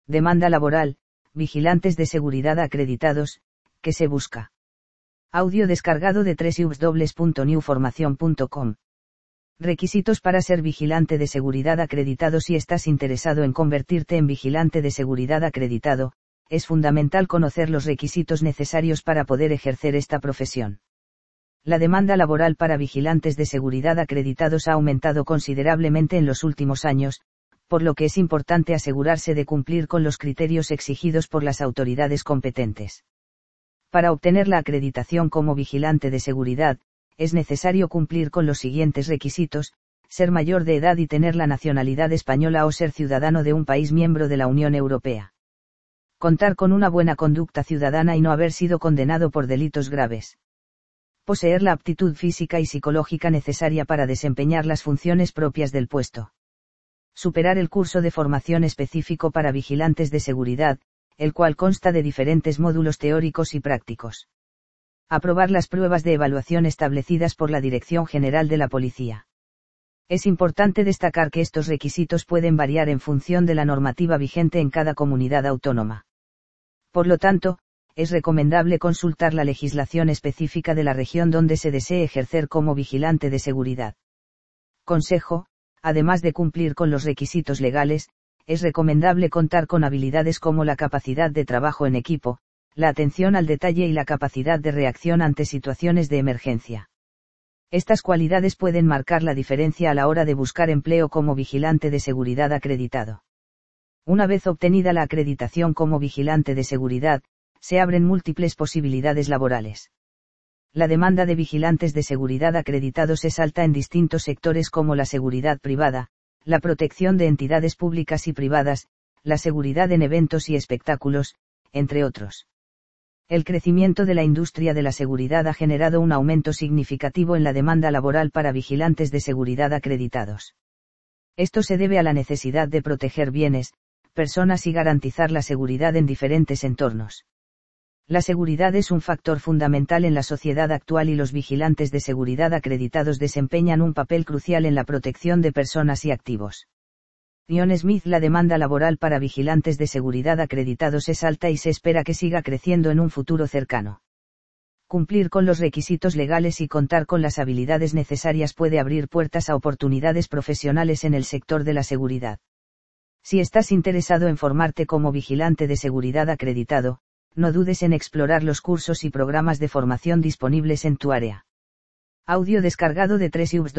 Demanda laboral, vigilantes de seguridad acreditados, ¿qué se busca? Audio descargado de www.newformacion.com. Requisitos para ser vigilante de seguridad acreditado. Si estás interesado en convertirte en vigilante de seguridad acreditado, es fundamental conocer los requisitos necesarios para poder ejercer esta profesión. La demanda laboral para vigilantes de seguridad acreditados ha aumentado considerablemente en los últimos años, por lo que es importante asegurarse de cumplir con los criterios exigidos por las autoridades competentes. Para obtener la acreditación como vigilante de seguridad, es necesario cumplir con los siguientes requisitos: ser mayor de edad y tener la nacionalidad española o ser ciudadano de un país miembro de la Unión Europea. Contar con una buena conducta ciudadana y no haber sido condenado por delitos graves. Poseer la aptitud física y psicológica necesaria para desempeñar las funciones propias del puesto. Superar el curso de formación específico para vigilantes de seguridad, el cual consta de diferentes módulos teóricos y prácticos. Aprobar las pruebas de evaluación establecidas por la Dirección General de la Policía. Es importante destacar que estos requisitos pueden variar en función de la normativa vigente en cada comunidad autónoma. Por lo tanto, es recomendable consultar la legislación específica de la región donde se desee ejercer como vigilante de seguridad. Consejo: además de cumplir con los requisitos legales, es recomendable contar con habilidades como la capacidad de trabajo en equipo, la atención al detalle y la capacidad de reacción ante situaciones de emergencia. Estas cualidades pueden marcar la diferencia a la hora de buscar empleo como vigilante de seguridad acreditado. Una vez obtenida la acreditación como vigilante de seguridad, se abren múltiples posibilidades laborales. La demanda de vigilantes de seguridad acreditados es alta en distintos sectores como la seguridad privada, la protección de entidades públicas y privadas, la seguridad en eventos y espectáculos, entre otros. El crecimiento de la industria de la seguridad ha generado un aumento significativo en la demanda laboral para vigilantes de seguridad acreditados. Esto se debe a la necesidad de proteger bienes, personas y garantizar la seguridad en diferentes entornos. La seguridad es un factor fundamental en la sociedad actual y los vigilantes de seguridad acreditados desempeñan un papel crucial en la protección de personas y activos. Ian Smith: la demanda laboral para vigilantes de seguridad acreditados es alta y se espera que siga creciendo en un futuro cercano. Cumplir con los requisitos legales y contar con las habilidades necesarias puede abrir puertas a oportunidades profesionales en el sector de la seguridad. Si estás interesado en formarte como vigilante de seguridad acreditado, no dudes en explorar los cursos y programas de formación disponibles en tu área. Audio descargado de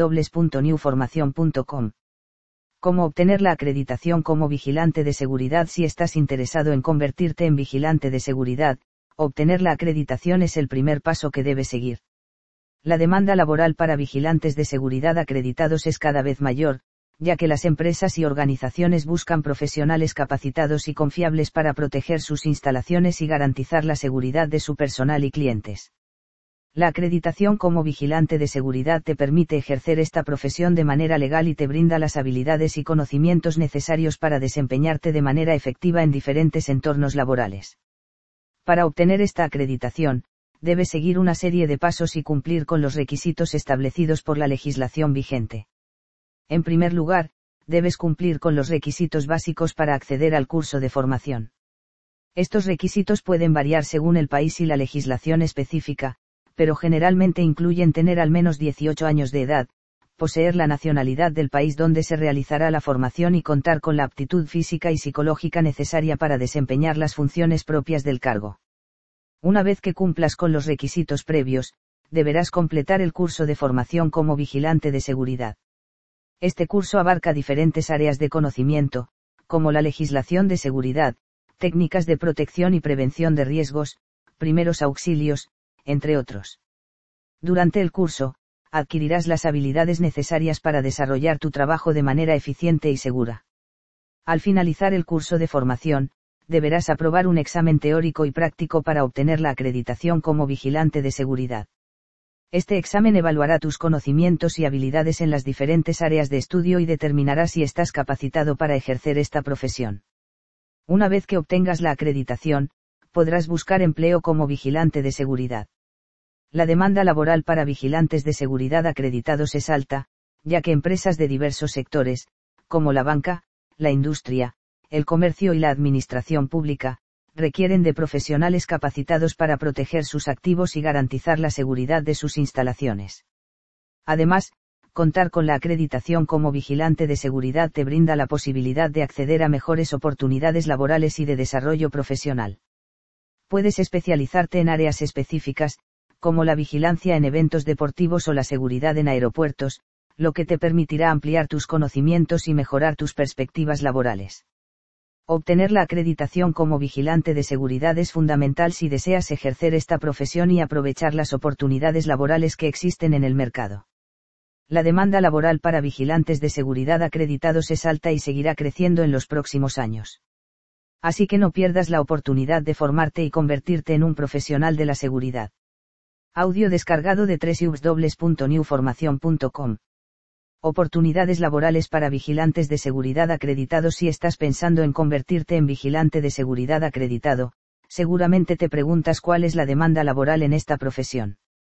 www.newformacion.com. Cómo obtener la acreditación como vigilante de seguridad. Si estás interesado en convertirte en vigilante de seguridad, obtener la acreditación es el primer paso que debes seguir. La demanda laboral para vigilantes de seguridad acreditados es cada vez mayor, ya que las empresas y organizaciones buscan profesionales capacitados y confiables para proteger sus instalaciones y garantizar la seguridad de su personal y clientes. La acreditación como vigilante de seguridad te permite ejercer esta profesión de manera legal y te brinda las habilidades y conocimientos necesarios para desempeñarte de manera efectiva en diferentes entornos laborales. Para obtener esta acreditación, debes seguir una serie de pasos y cumplir con los requisitos establecidos por la legislación vigente. En primer lugar, debes cumplir con los requisitos básicos para acceder al curso de formación. Estos requisitos pueden variar según el país y la legislación específica, pero generalmente incluyen tener al menos 18 años de edad, poseer la nacionalidad del país donde se realizará la formación y contar con la aptitud física y psicológica necesaria para desempeñar las funciones propias del cargo. Una vez que cumplas con los requisitos previos, deberás completar el curso de formación como vigilante de seguridad. Este curso abarca diferentes áreas de conocimiento, como la legislación de seguridad, técnicas de protección y prevención de riesgos, primeros auxilios, entre otros. Durante el curso, adquirirás las habilidades necesarias para desarrollar tu trabajo de manera eficiente y segura. Al finalizar el curso de formación, deberás aprobar un examen teórico y práctico para obtener la acreditación como vigilante de seguridad. Este examen evaluará tus conocimientos y habilidades en las diferentes áreas de estudio y determinará si estás capacitado para ejercer esta profesión. Una vez que obtengas la acreditación, podrás buscar empleo como vigilante de seguridad. La demanda laboral para vigilantes de seguridad acreditados es alta, ya que empresas de diversos sectores, como la banca, la industria, el comercio y la administración pública, requieren de profesionales capacitados para proteger sus activos y garantizar la seguridad de sus instalaciones. Además, contar con la acreditación como vigilante de seguridad te brinda la posibilidad de acceder a mejores oportunidades laborales y de desarrollo profesional. Puedes especializarte en áreas específicas, como la vigilancia en eventos deportivos o la seguridad en aeropuertos, lo que te permitirá ampliar tus conocimientos y mejorar tus perspectivas laborales. Obtener la acreditación como vigilante de seguridad es fundamental si deseas ejercer esta profesión y aprovechar las oportunidades laborales que existen en el mercado. La demanda laboral para vigilantes de seguridad acreditados es alta y seguirá creciendo en los próximos años. Así que no pierdas la oportunidad de formarte y convertirte en un profesional de la seguridad. Audio descargado de www.newformacion.com. Oportunidades laborales para vigilantes de seguridad acreditados. Si estás pensando en convertirte en vigilante de seguridad acreditado, seguramente te preguntas cuál es la demanda laboral en esta profesión.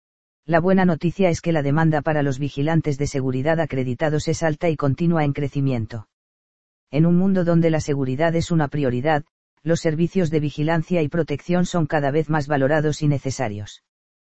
La buena noticia es que la demanda para los vigilantes de seguridad acreditados es alta y continúa en crecimiento. En un mundo donde la seguridad es una prioridad, los servicios de vigilancia y protección son cada vez más valorados y necesarios.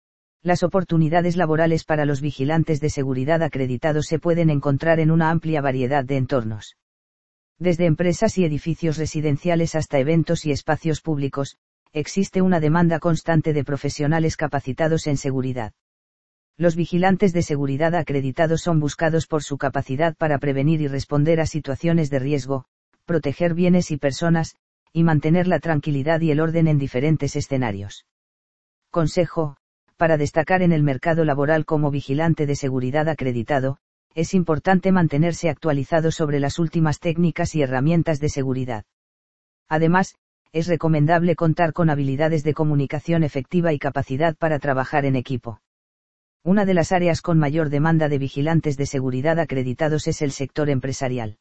Las oportunidades laborales para los vigilantes de seguridad acreditados se pueden encontrar en una amplia variedad de entornos. Desde empresas y edificios residenciales hasta eventos y espacios públicos, existe una demanda constante de profesionales capacitados en seguridad. Los vigilantes de seguridad acreditados son buscados por su capacidad para prevenir y responder a situaciones de riesgo, proteger bienes y personas, y mantener la tranquilidad y el orden en diferentes escenarios. Consejo: para destacar en el mercado laboral como vigilante de seguridad acreditado, es importante mantenerse actualizado sobre las últimas técnicas y herramientas de seguridad. Además, es recomendable contar con habilidades de comunicación efectiva y capacidad para trabajar en equipo. Una de las áreas con mayor demanda de vigilantes de seguridad acreditados es el sector empresarial.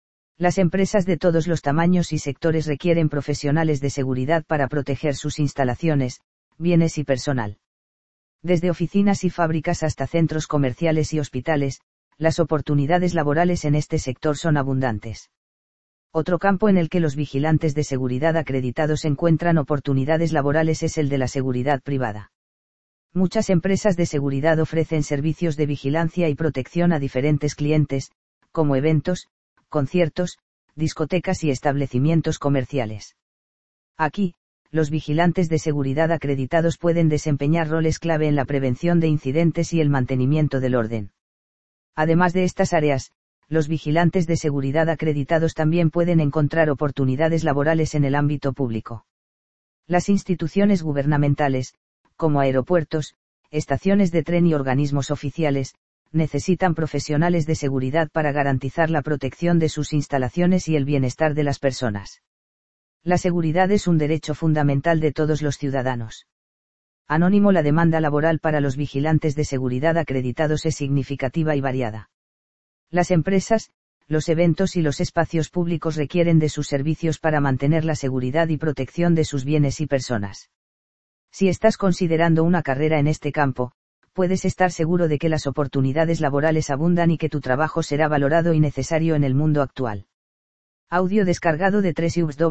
Las empresas de todos los tamaños y sectores requieren profesionales de seguridad para proteger sus instalaciones, bienes y personal. Desde oficinas y fábricas hasta centros comerciales y hospitales, las oportunidades laborales en este sector son abundantes. Otro campo en el que los vigilantes de seguridad acreditados encuentran oportunidades laborales es el de la seguridad privada. Muchas empresas de seguridad ofrecen servicios de vigilancia y protección a diferentes clientes, como eventos, conciertos, discotecas y establecimientos comerciales. Aquí, los vigilantes de seguridad acreditados pueden desempeñar roles clave en la prevención de incidentes y el mantenimiento del orden. Además de estas áreas, los vigilantes de seguridad acreditados también pueden encontrar oportunidades laborales en el ámbito público. Las instituciones gubernamentales, como aeropuertos, estaciones de tren y organismos oficiales, necesitan profesionales de seguridad para garantizar la protección de sus instalaciones y el bienestar de las personas. La seguridad es un derecho fundamental de todos los ciudadanos. Anónimo. La demanda laboral para los vigilantes de seguridad acreditados es significativa y variada. Las empresas, los eventos y los espacios públicos requieren de sus servicios para mantener la seguridad y protección de sus bienes y personas. Si estás considerando una carrera en este campo, puedes estar seguro de que las oportunidades laborales abundan y que tu trabajo será valorado y necesario en el mundo actual. Audio descargado de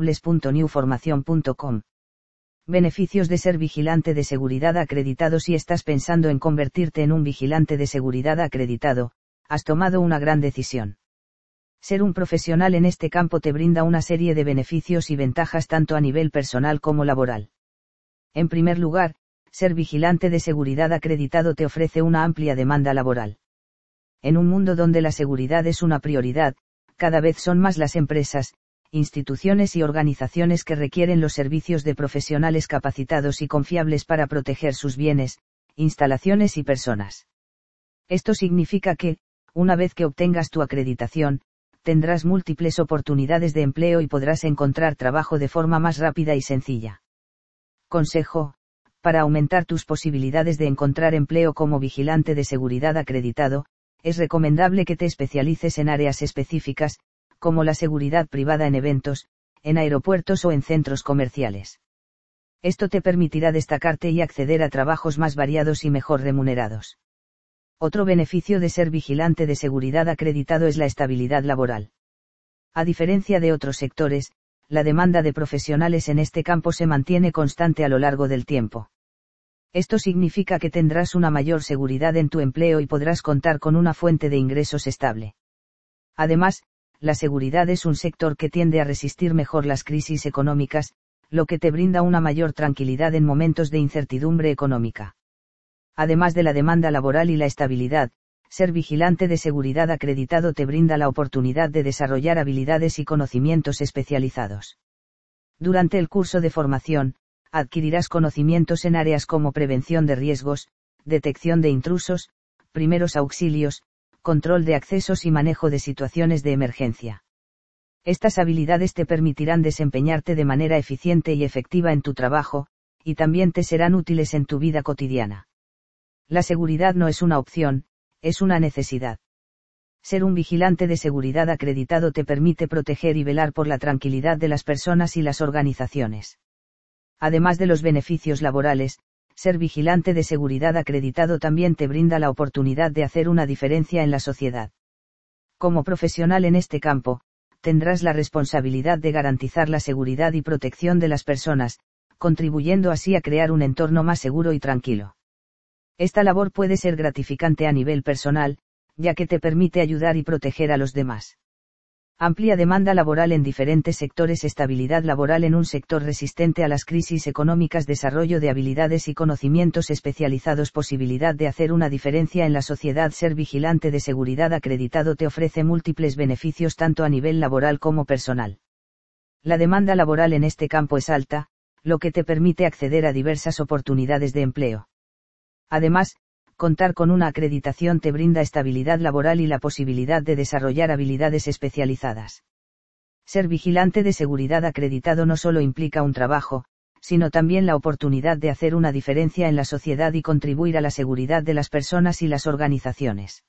www.newformacion.com. Beneficios de ser vigilante de seguridad acreditado. Si estás pensando en convertirte en un vigilante de seguridad acreditado, has tomado una gran decisión. Ser un profesional en este campo te brinda una serie de beneficios y ventajas tanto a nivel personal como laboral. En primer lugar, ser vigilante de seguridad acreditado te ofrece una amplia demanda laboral. En un mundo donde la seguridad es una prioridad, cada vez son más las empresas, instituciones y organizaciones que requieren los servicios de profesionales capacitados y confiables para proteger sus bienes, instalaciones y personas. Esto significa que, una vez que obtengas tu acreditación, tendrás múltiples oportunidades de empleo y podrás encontrar trabajo de forma más rápida y sencilla. Consejo: para aumentar tus posibilidades de encontrar empleo como vigilante de seguridad acreditado, es recomendable que te especialices en áreas específicas, como la seguridad privada en eventos, en aeropuertos o en centros comerciales. Esto te permitirá destacarte y acceder a trabajos más variados y mejor remunerados. Otro beneficio de ser vigilante de seguridad acreditado es la estabilidad laboral. A diferencia de otros sectores, la demanda de profesionales en este campo se mantiene constante a lo largo del tiempo. Esto significa que tendrás una mayor seguridad en tu empleo y podrás contar con una fuente de ingresos estable. Además, la seguridad es un sector que tiende a resistir mejor las crisis económicas, lo que te brinda una mayor tranquilidad en momentos de incertidumbre económica. Además de la demanda laboral y la estabilidad, ser vigilante de seguridad acreditado te brinda la oportunidad de desarrollar habilidades y conocimientos especializados. Durante el curso de formación, adquirirás conocimientos en áreas como prevención de riesgos, detección de intrusos, primeros auxilios, control de accesos y manejo de situaciones de emergencia. Estas habilidades te permitirán desempeñarte de manera eficiente y efectiva en tu trabajo, y también te serán útiles en tu vida cotidiana. La seguridad no es una opción, es una necesidad. Ser un vigilante de seguridad acreditado te permite proteger y velar por la tranquilidad de las personas y las organizaciones. Además de los beneficios laborales, ser vigilante de seguridad acreditado también te brinda la oportunidad de hacer una diferencia en la sociedad. Como profesional en este campo, tendrás la responsabilidad de garantizar la seguridad y protección de las personas, contribuyendo así a crear un entorno más seguro y tranquilo. Esta labor puede ser gratificante a nivel personal, ya que te permite ayudar y proteger a los demás. Amplia demanda laboral en diferentes sectores, estabilidad laboral en un sector resistente a las crisis económicas, desarrollo de habilidades y conocimientos especializados, posibilidad de hacer una diferencia en la sociedad. Ser vigilante de seguridad acreditado te ofrece múltiples beneficios tanto a nivel laboral como personal. La demanda laboral en este campo es alta, lo que te permite acceder a diversas oportunidades de empleo. Además, contar con una acreditación te brinda estabilidad laboral y la posibilidad de desarrollar habilidades especializadas. Ser vigilante de seguridad acreditado no solo implica un trabajo, sino también la oportunidad de hacer una diferencia en la sociedad y contribuir a la seguridad de las personas y las organizaciones.